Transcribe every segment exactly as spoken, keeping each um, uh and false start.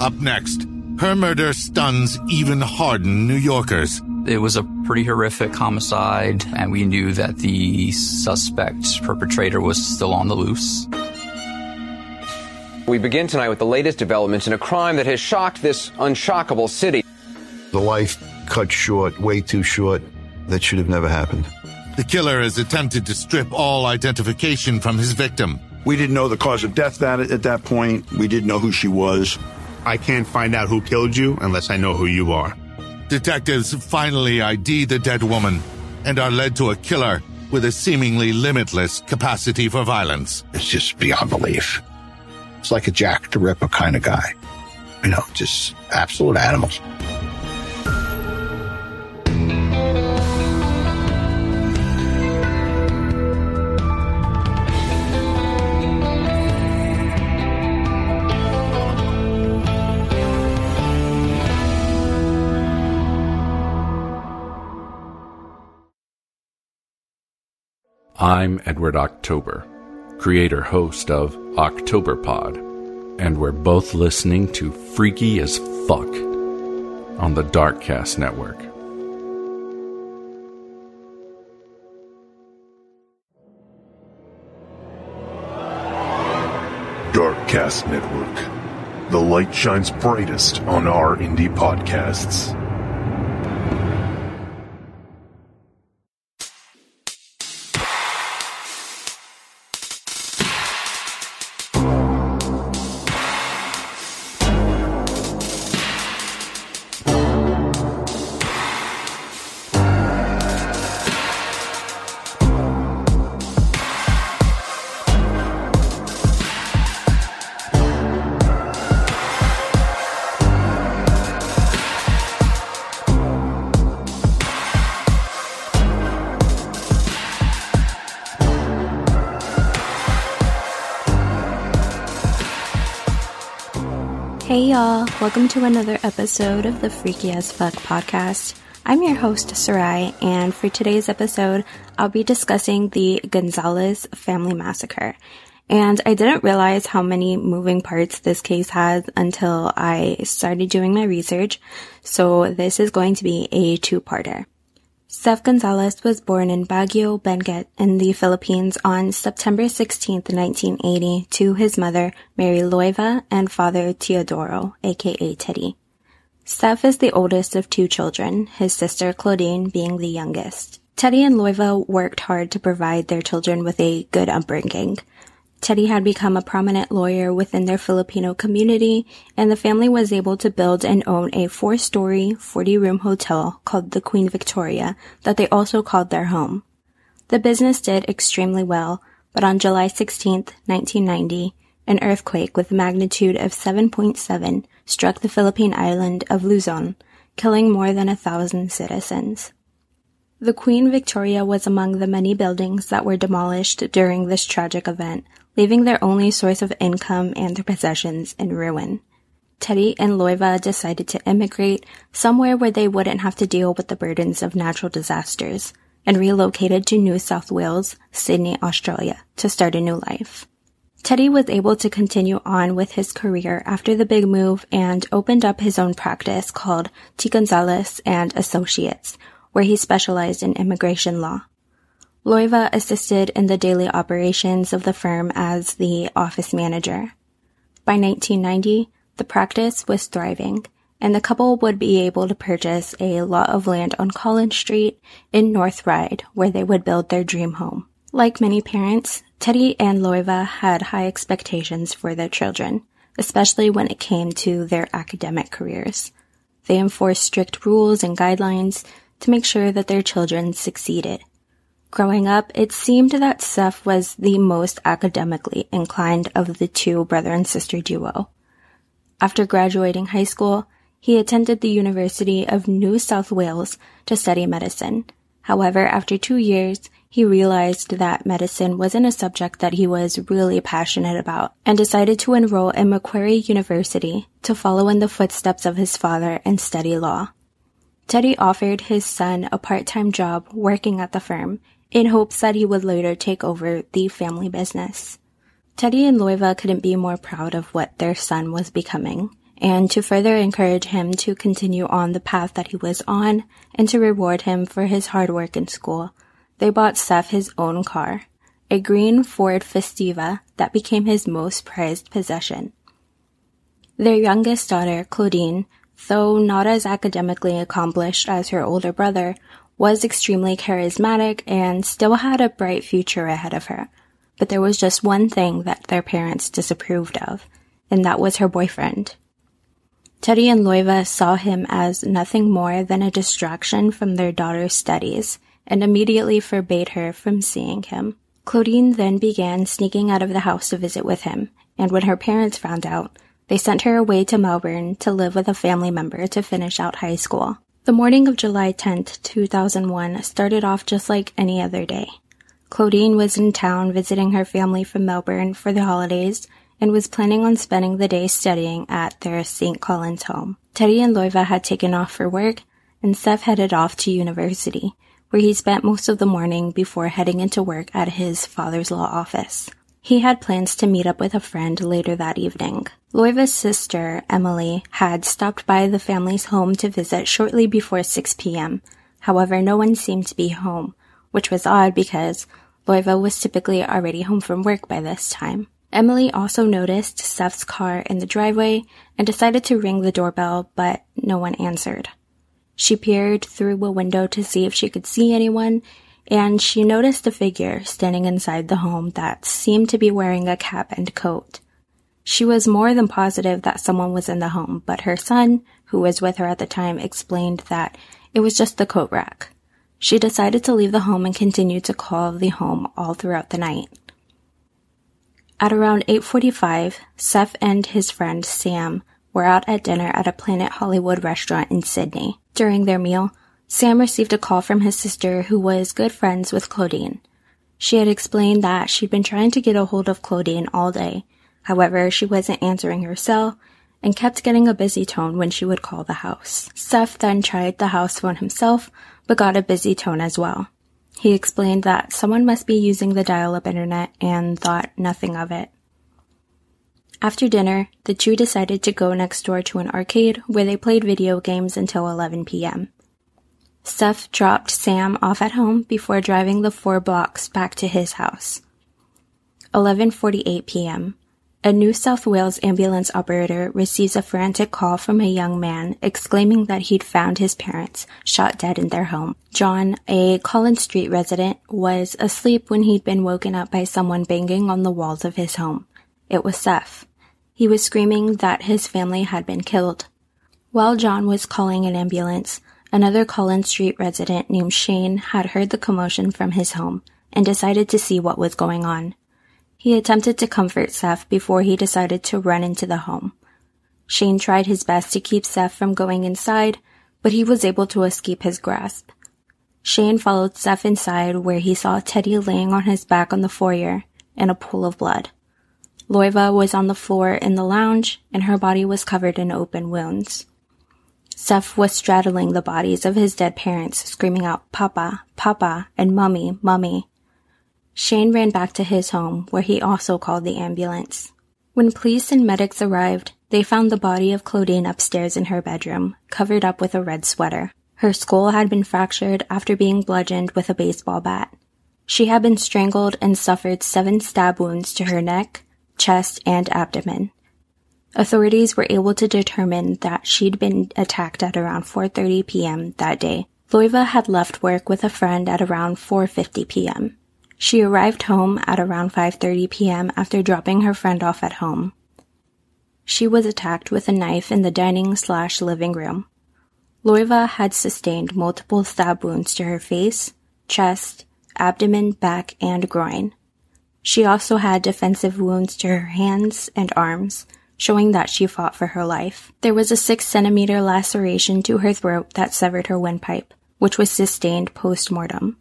Up next, her murder stuns even hardened New Yorkers. It was a pretty horrific homicide, and we knew that the suspect perpetrator was still on the loose. We begin tonight with the latest developments in a crime that has shocked this unshockable city. The life cut short, way too short. That should have never happened. The killer has attempted to strip all identification from his victim. We didn't know the cause of death that at that point. We didn't know who she was. I can't find out who killed you unless I know who you are. Detectives finally I D the dead woman and are led to a killer with a seemingly limitless capacity for violence. It's just beyond belief. It's like a Jack the Ripper kind of guy. You know, just absolute animals. I'm Edward October, creator-host of OctoberPod, and we're both listening to Freaky as Fuck on the Darkcast Network. Darkcast Network. The light shines brightest on our indie podcasts. Hey y'all, welcome to another episode of the Freaky as Fuck podcast. I'm your host, Sarai, and for today's episode, I'll be discussing the Gonzalez family massacre. And I didn't realize how many moving parts this case has until I started doing my research, so this is going to be a two-parter. Seth Gonzalez was born in Baguio, Benguet, in the Philippines on September sixteenth, nineteen eighty, to his mother, Mary Loiva, and father, Teodoro, aka Teddy. Seth is the oldest of two children, his sister Claudine being the youngest. Teddy and Loiva worked hard to provide their children with a good upbringing. Teddy had become a prominent lawyer within their Filipino community, and the family was able to build and own a four-story, forty-room hotel called the Queen Victoria that they also called their home. The business did extremely well, but on July sixteenth, nineteen ninety, an earthquake with a magnitude of seven point seven struck the Philippine island of Luzon, killing more than a thousand citizens. The Queen Victoria was among the many buildings that were demolished during this tragic event, leaving their only source of income and their possessions in ruin. Teddy and Loiva decided to immigrate somewhere where they wouldn't have to deal with the burdens of natural disasters, and relocated to New South Wales, Sydney, Australia, to start a new life. Teddy was able to continue on with his career after the big move and opened up his own practice called T. Gonzalez and Associates, where he specialized in immigration law. Loiva assisted in the daily operations of the firm as the office manager. By nineteen ninety, the practice was thriving, and the couple would be able to purchase a lot of land on Collins Street in North Ryde, where they would build their dream home. Like many parents, Teddy and Loiva had high expectations for their children, especially when it came to their academic careers. They enforced strict rules and guidelines to make sure that their children succeeded. Growing up, it seemed that Seth was the most academically inclined of the two brother and sister duo. After graduating high school, he attended the University of New South Wales to study medicine. However, after two years, he realized that medicine wasn't a subject that he was really passionate about and decided to enroll in Macquarie University to follow in the footsteps of his father and study law. Teddy offered his son a part-time job working at the firm in hopes that he would later take over the family business. Teddy and Loiva couldn't be more proud of what their son was becoming, and to further encourage him to continue on the path that he was on and to reward him for his hard work in school, they bought Seth his own car, a green Ford Festiva that became his most prized possession. Their youngest daughter, Claudine, though not as academically accomplished as her older brother, was extremely charismatic and still had a bright future ahead of her. But there was just one thing that their parents disapproved of, and that was her boyfriend. Teddy and Loiva saw him as nothing more than a distraction from their daughter's studies, and immediately forbade her from seeing him. Claudine then began sneaking out of the house to visit with him, and when her parents found out, they sent her away to Melbourne to live with a family member to finish out high school. The morning of July tenth, two thousand one started off just like any other day. Claudine was in town visiting her family from Melbourne for the holidays and was planning on spending the day studying at their Saint Collins home. Teddy and Loiva had taken off for work, and Seth headed off to university, where he spent most of the morning before heading into work at his father's law office. He had plans to meet up with a friend later that evening. Loiva's sister, Emily, had stopped by the family's home to visit shortly before six p.m. However, no one seemed to be home, which was odd because Loiva was typically already home from work by this time. Emily also noticed Seth's car in the driveway and decided to ring the doorbell, but no one answered. She peered through a window to see if she could see anyone, and she noticed a figure standing inside the home that seemed to be wearing a cap and coat. She was more than positive that someone was in the home, but her son, who was with her at the time, explained that it was just the coat rack. She decided to leave the home and continued to call the home all throughout the night. At around eight forty-five, Seth and his friend Sam were out at dinner at a Planet Hollywood restaurant in Sydney. During their meal, Sam received a call from his sister, who was good friends with Claudine. She had explained that she'd been trying to get a hold of Claudine all day. However, she wasn't answering her cell and kept getting a busy tone when she would call the house. Seth then tried the house phone himself, but got a busy tone as well. He explained that someone must be using the dial-up internet and thought nothing of it. After dinner, the two decided to go next door to an arcade where they played video games until eleven p.m. Seth dropped Sam off at home before driving the four blocks back to his house. eleven forty-eight p.m. A New South Wales ambulance operator receives a frantic call from a young man exclaiming that he'd found his parents shot dead in their home. John, a Collins Street resident, was asleep when he'd been woken up by someone banging on the walls of his home. It was Seth. He was screaming that his family had been killed. While John was calling an ambulance, another Collins Street resident named Shane had heard the commotion from his home and decided to see what was going on. He attempted to comfort Seth before he decided to run into the home. Shane tried his best to keep Seth from going inside, but he was able to escape his grasp. Shane followed Seth inside, where he saw Teddy laying on his back on the foyer in a pool of blood. Loiva was on the floor in the lounge, and her body was covered in open wounds. Seth was straddling the bodies of his dead parents, screaming out, "Papa, Papa," and "Mummy, Mummy." Shane ran back to his home, where he also called the ambulance. When police and medics arrived, they found the body of Claudine upstairs in her bedroom, covered up with a red sweater. Her skull had been fractured after being bludgeoned with a baseball bat. She had been strangled and suffered seven stab wounds to her neck, chest, and abdomen. Authorities were able to determine that she'd been attacked at around four thirty p.m. that day. Loiva had left work with a friend at around four fifty p.m. She arrived home at around five thirty p.m. after dropping her friend off at home. She was attacked with a knife in the dining slash living room. Loiva had sustained multiple stab wounds to her face, chest, abdomen, back, and groin. She also had defensive wounds to her hands and arms, showing that she fought for her life. There was a six centimeter laceration to her throat that severed her windpipe, which was sustained post-mortem.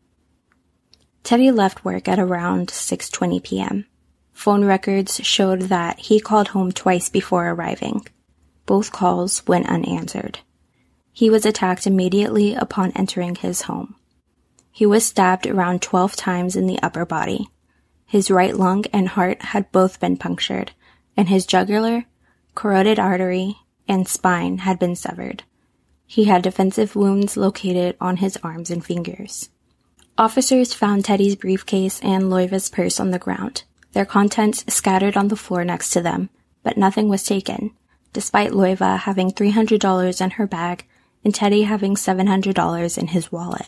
Teddy left work at around six twenty p.m. Phone records showed that he called home twice before arriving. Both calls went unanswered. He was attacked immediately upon entering his home. He was stabbed around twelve times in the upper body. His right lung and heart had both been punctured, and his jugular, carotid artery, and spine had been severed. He had defensive wounds located on his arms and fingers. Officers found Teddy's briefcase and Loiva's purse on the ground, their contents scattered on the floor next to them, but nothing was taken, despite Loiva having three hundred dollars in her bag and Teddy having seven hundred dollars in his wallet.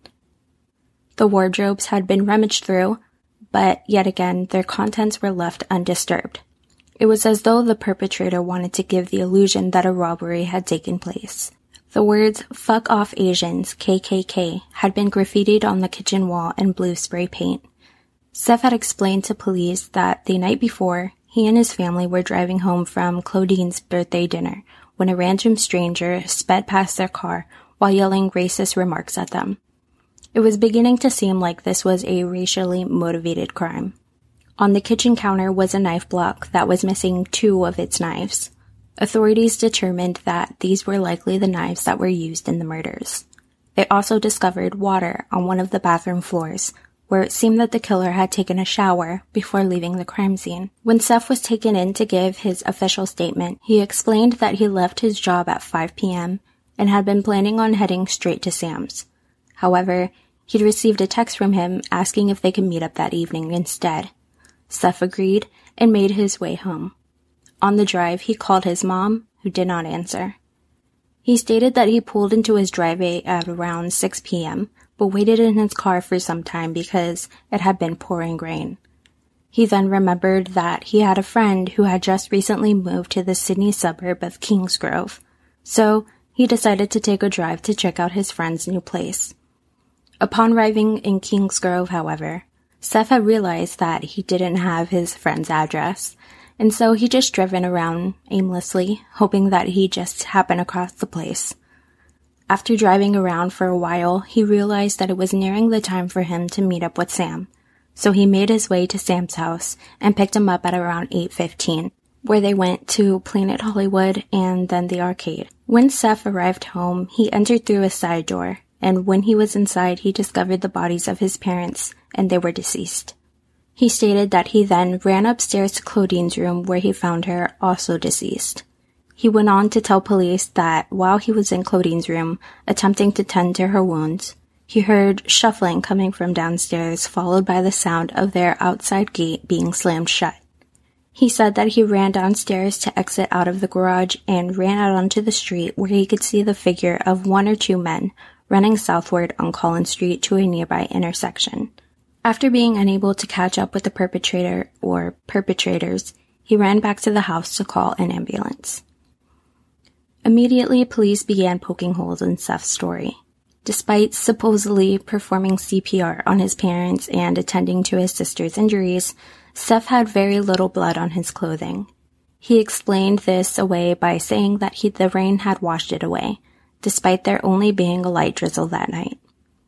The wardrobes had been rummaged through, but yet again their contents were left undisturbed. It was as though the perpetrator wanted to give the illusion that a robbery had taken place. The words, "Fuck off Asians, K K K," had been graffitied on the kitchen wall in blue spray paint. Seth had explained to police that the night before, he and his family were driving home from Claudine's birthday dinner when a random stranger sped past their car while yelling racist remarks at them. It was beginning to seem like this was a racially motivated crime. On the kitchen counter was a knife block that was missing two of its knives. Authorities determined that these were likely the knives that were used in the murders. They also discovered water on one of the bathroom floors, where it seemed that the killer had taken a shower before leaving the crime scene. When Seth was taken in to give his official statement, he explained that he left his job at five p.m. and had been planning on heading straight to Sam's. However, he'd received a text from him asking if they could meet up that evening instead. Seth agreed and made his way home. On the drive, he called his mom, who did not answer. He stated that he pulled into his driveway at around six p.m., but waited in his car for some time because it had been pouring rain. He then remembered that he had a friend who had just recently moved to the Sydney suburb of Kingsgrove, so he decided to take a drive to check out his friend's new place. Upon arriving in Kingsgrove, however, Seth had realized that he didn't have his friend's address, and so he just driven around aimlessly, hoping that he just happened across the place. After driving around for a while, he realized that it was nearing the time for him to meet up with Sam, so he made his way to Sam's house and picked him up at around eight fifteen, where they went to Planet Hollywood and then the arcade. When Seth arrived home, he entered through a side door, and when he was inside, he discovered the bodies of his parents, and they were deceased. He stated that he then ran upstairs to Claudine's room where he found her also deceased. He went on to tell police that while he was in Claudine's room, attempting to tend to her wounds, he heard shuffling coming from downstairs, followed by the sound of their outside gate being slammed shut. He said that he ran downstairs to exit out of the garage and ran out onto the street where he could see the figure of one or two men running southward on Collins Street to a nearby intersection. After being unable to catch up with the perpetrator or perpetrators, he ran back to the house to call an ambulance. Immediately, police began poking holes in Seth's story. Despite supposedly performing C P R on his parents and attending to his sister's injuries, Seth had very little blood on his clothing. He explained this away by saying that he, the rain had washed it away, despite there only being a light drizzle that night.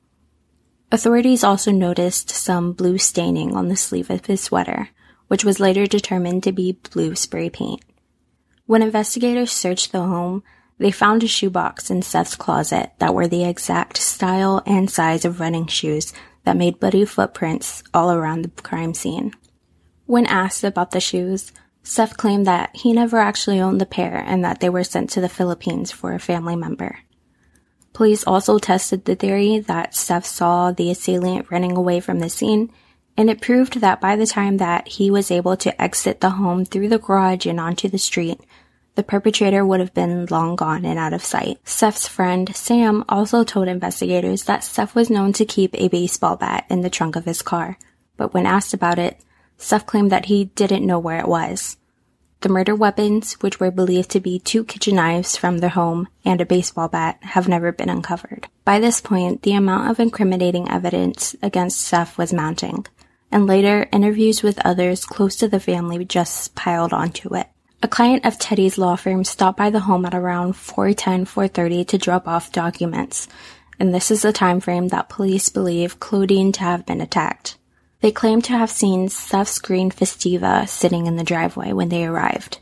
Authorities also noticed some blue staining on the sleeve of his sweater, which was later determined to be blue spray paint. When investigators searched the home, they found a shoebox in Seth's closet that were the exact style and size of running shoes that made bloody footprints all around the crime scene. When asked about the shoes, Seth claimed that he never actually owned the pair and that they were sent to the Philippines for a family member. Police also tested the theory that Seth saw the assailant running away from the scene, and it proved that by the time that he was able to exit the home through the garage and onto the street, the perpetrator would have been long gone and out of sight. Seth's friend, Sam, also told investigators that Seth was known to keep a baseball bat in the trunk of his car, but when asked about it, Seth claimed that he didn't know where it was. The murder weapons, which were believed to be two kitchen knives from their home and a baseball bat, have never been uncovered. By this point, the amount of incriminating evidence against Seth was mounting, and later, interviews with others close to the family just piled onto it. A client of Teddy's law firm stopped by the home at around four ten, four thirty to drop off documents, and this is the time frame that police believe Claudine to have been attacked. They claim to have seen Seth's green Festiva sitting in the driveway when they arrived.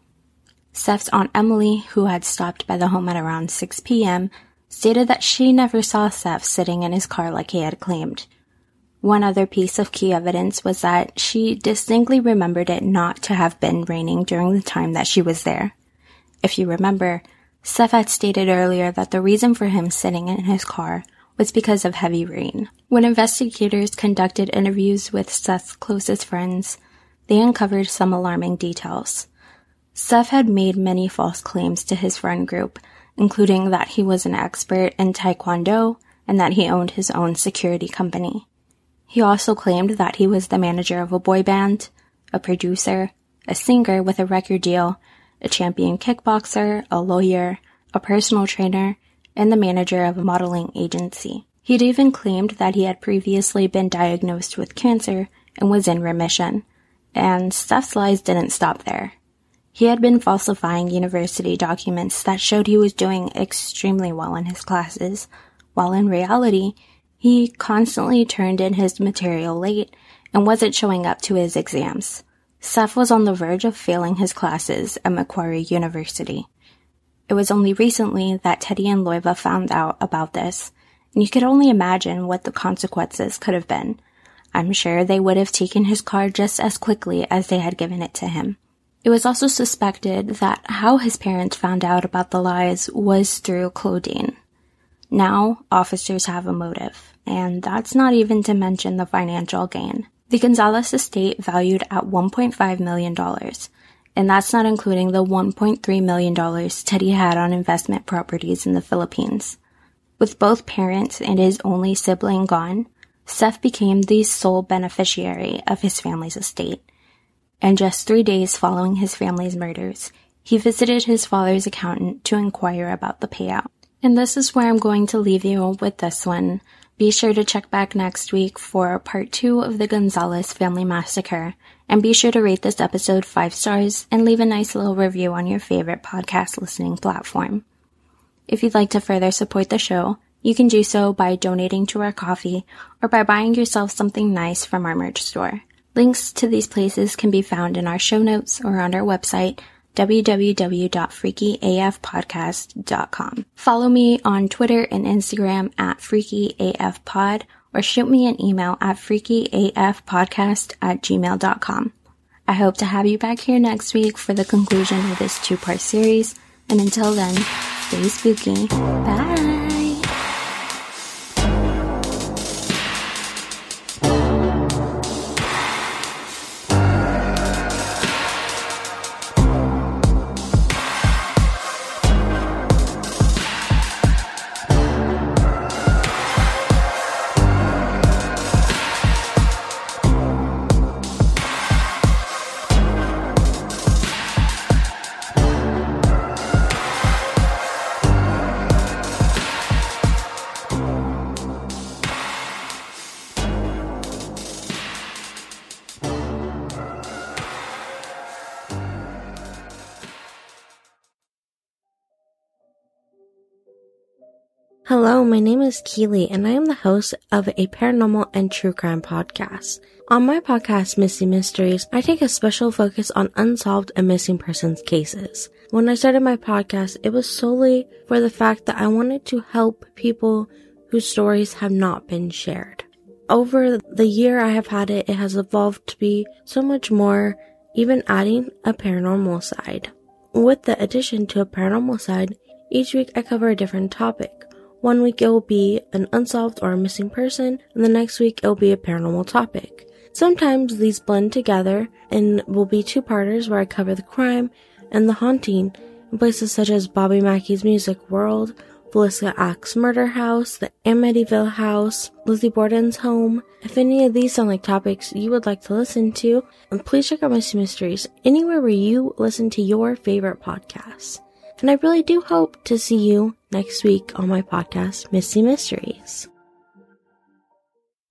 Seth's Aunt Emily, who had stopped by the home at around six p.m., stated that she never saw Seth sitting in his car like he had claimed. One other piece of key evidence was that she distinctly remembered it not to have been raining during the time that she was there. If you remember, Seth had stated earlier that the reason for him sitting in his car was because of heavy rain. When investigators conducted interviews with Seth's closest friends, they uncovered some alarming details. Seth had made many false claims to his friend group, including that he was an expert in Taekwondo and that he owned his own security company. He also claimed that he was the manager of a boy band, a producer, a singer with a record deal, a champion kickboxer, a lawyer, a personal trainer, and the manager of a modeling agency. He'd even claimed that he had previously been diagnosed with cancer and was in remission. And Seth's lies didn't stop there. He had been falsifying university documents that showed he was doing extremely well in his classes, while in reality, he constantly turned in his material late and wasn't showing up to his exams. Seth was on the verge of failing his classes at Macquarie University. It was only recently that Teddy and Loiva found out about this, and you could only imagine what the consequences could have been. I'm sure they would have taken his car just as quickly as they had given it to him. It was also suspected that how his parents found out about the lies was through Claudine. Now, officers have a motive, and that's not even to mention the financial gain. The Gonzalez estate valued at one point five million dollars, and that's not including the one point three million dollars Teddy had on investment properties in the Philippines. With both parents and his only sibling gone, Seth became the sole beneficiary of his family's estate. And just three days following his family's murders, he visited his father's accountant to inquire about the payout. And this is where I'm going to leave you with this one. Be sure to check back next week for part two of the Gonzalez family massacre. And be sure to rate this episode five stars and leave a nice little review on your favorite podcast listening platform. If you'd like to further support the show, you can do so by donating to our coffee or by buying yourself something nice from our merch store. Links to these places can be found in our show notes or on our website, w w w dot freaky a f podcast dot com. Follow me on Twitter and Instagram at freaky a f pod or shoot me an email at freaky a f podcast at gmail dot com. I hope to have you back here next week for the conclusion of this two-part series, and until then, stay spooky. Bye! Hello, my name is Keely, and I am the host of a paranormal and true crime podcast. On my podcast, Missing Mysteries, I take a special focus on unsolved and missing persons cases. When I started my podcast, it was solely for the fact that I wanted to help people whose stories have not been shared. Over the year I have had it, it has evolved to be so much more, even adding a paranormal side. With the addition to a paranormal side, each week I cover a different topic. One week it will be an unsolved or a missing person, and the next week it will be a paranormal topic. Sometimes these blend together and will be two-parters where I cover the crime and the haunting in places such as Bobby Mackey's Music World, Villisca Axe Murder House, the Amityville House, Lizzie Borden's home. If any of these sound like topics you would like to listen to, please check out Missing Mysteries anywhere where you listen to your favorite podcasts. And I really do hope to see you next week on my podcast, Missing Mysteries.